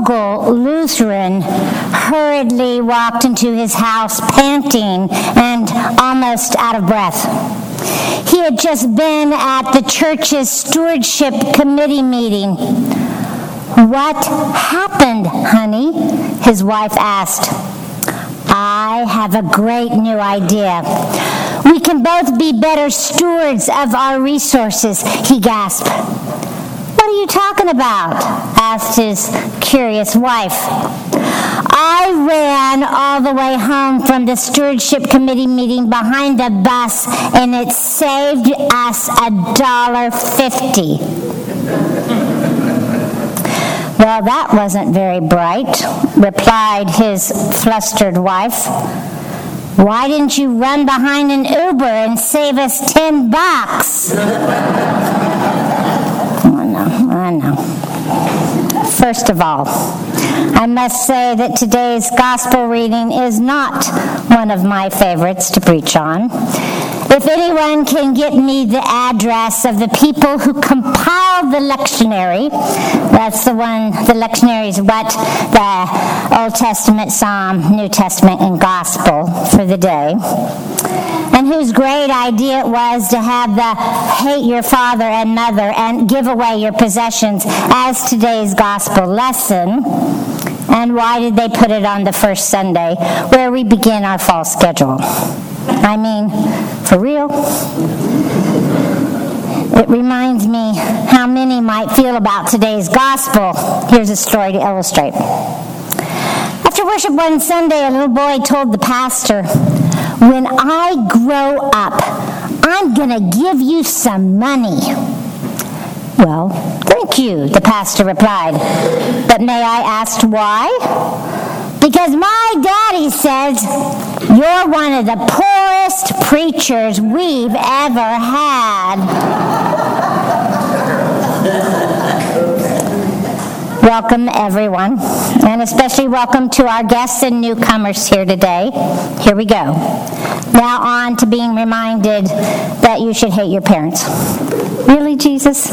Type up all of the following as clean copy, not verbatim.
local Lutheran hurriedly walked into his house panting and almost out of breath. He had just been at the church's stewardship committee meeting. "What happened, honey?" his wife asked. "I have a great new idea. We can both be better stewards of our resources," he gasped. "What are you talking about?" asked his curious wife. "I ran all the way home from the stewardship committee meeting behind the bus, and it saved us $1.50. "Well, that wasn't very bright," replied his flustered wife. "Why didn't you run behind an Uber and save us $10? I know. First of all, I must say that today's gospel reading is not one of my favorites to preach on. If anyone can get me the address of the people who compiled the lectionary, that's the lectionary is what the Old Testament, Psalm, New Testament, and Gospel for the day, and whose great idea it was to have the hate your father and mother and give away your possessions as today's gospel lesson. And why did they put it on the first Sunday where we begin our fall schedule? I mean, for real? It reminds me how many might feel about today's gospel. Here's a story to illustrate. After worship one Sunday, a little boy told the pastor, "When I grow up, I'm going to give you some money." "Well, thank you," the pastor replied. "But may I ask why?" "Because my daddy says you're one of the poorest preachers we've ever had." Welcome, everyone, and especially welcome to our guests and newcomers here today. Here we go. Now on to being reminded that you should hate your parents. Really, Jesus?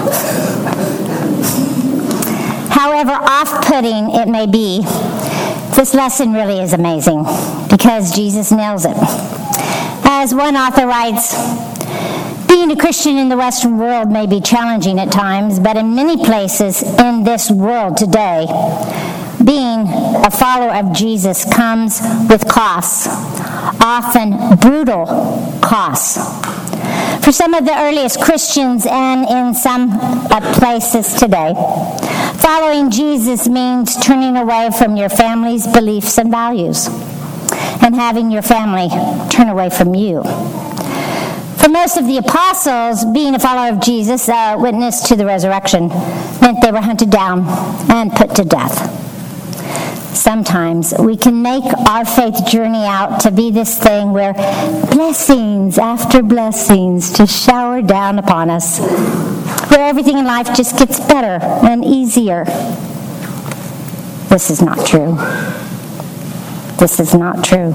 However off-putting it may be, this lesson really is amazing because Jesus nails it. As one author writes, "Being a Christian in the Western world may be challenging at times, but in many places in this world today, being a follower of Jesus comes with costs, often brutal costs. For some of the earliest Christians and in some places today, following Jesus means turning away from your family's beliefs and values and having your family turn away from you. For most of the apostles, being a follower of Jesus, a witness to the resurrection, meant they were hunted down and put to death. Sometimes we can make our faith journey out to be this thing where blessings after blessings just shower down upon us, where everything in life just gets better and easier. This is not true. This is not true.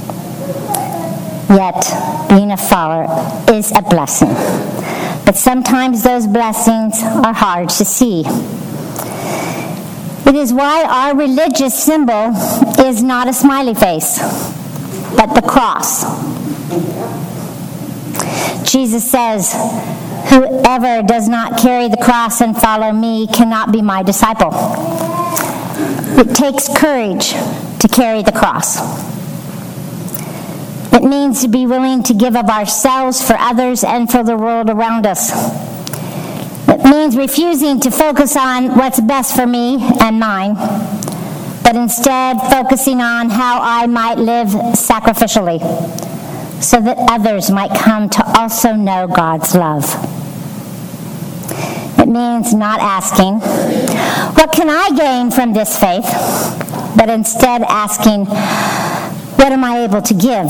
Yet, being a follower is a blessing. But sometimes those blessings are hard to see. It is why our religious symbol is not a smiley face, but the cross. Jesus says, "Whoever does not carry the cross and follow me cannot be my disciple." It takes courage to carry the cross. It means to be willing to give of ourselves for others and for the world around us. It means refusing to focus on what's best for me and mine, but instead focusing on how I might live sacrificially so that others might come to also know God's love. It means not asking, "What can I gain from this faith?" but instead asking, "What am I able to give?"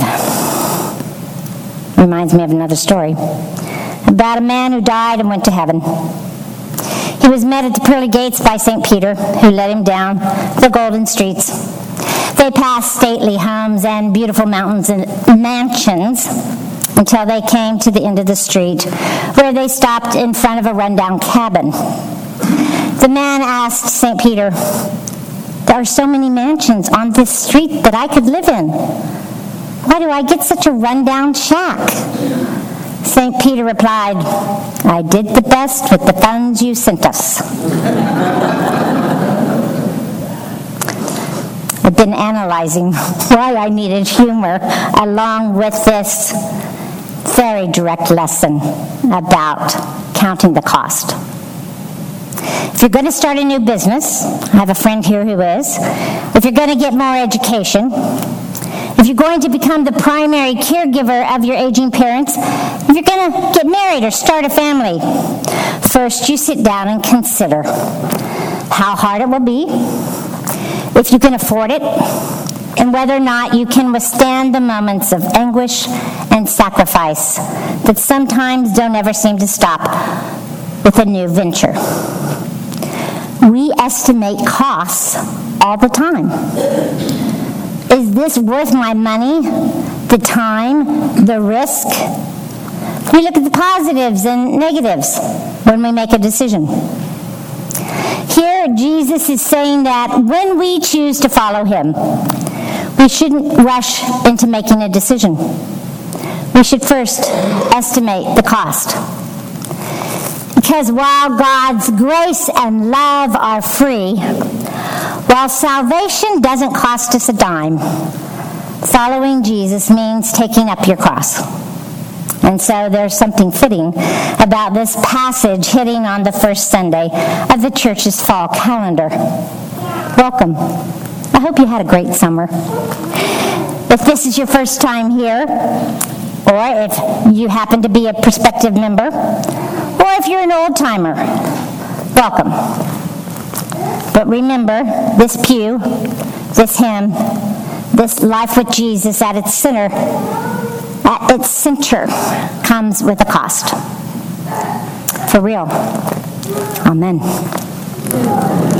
Reminds me of another story about a man who died and went to heaven. He was met at the pearly gates by St. Peter, who led him down the golden streets. They passed stately homes and beautiful mountains and mansions until they came to the end of the street, where they stopped in front of a rundown cabin. The man asked St. Peter, There are so many mansions on this street that I could live in. Why do I get such a rundown shack?" St. Peter replied, "I did the best with the funds you sent us." I've been analyzing why I needed humor along with this very direct lesson about counting the cost. If you're going to start a new business, I have a friend here who is, if you're going to get more education, if you're going to become the primary caregiver of your aging parents, if you're going to get married or start a family, first you sit down and consider how hard it will be, if you can afford it, and whether or not you can withstand the moments of anguish and sacrifice that sometimes don't ever seem to stop with a new venture. We estimate costs all the time. Is this worth my money, the time, the risk? We look at the positives and negatives when we make a decision. Here, Jesus is saying that when we choose to follow him, we shouldn't rush into making a decision. We should first estimate the cost. Because while God's grace and love are free, while salvation doesn't cost us a dime, following Jesus means taking up your cross. And so there's something fitting about this passage hitting on the first Sunday of the church's fall calendar. Welcome. I hope you had a great summer. If this is your first time here, or if you happen to be a prospective member, or if you're an old-timer, welcome. But remember, this pew, this hymn, this life with Jesus at its center comes with a cost. For real. Amen.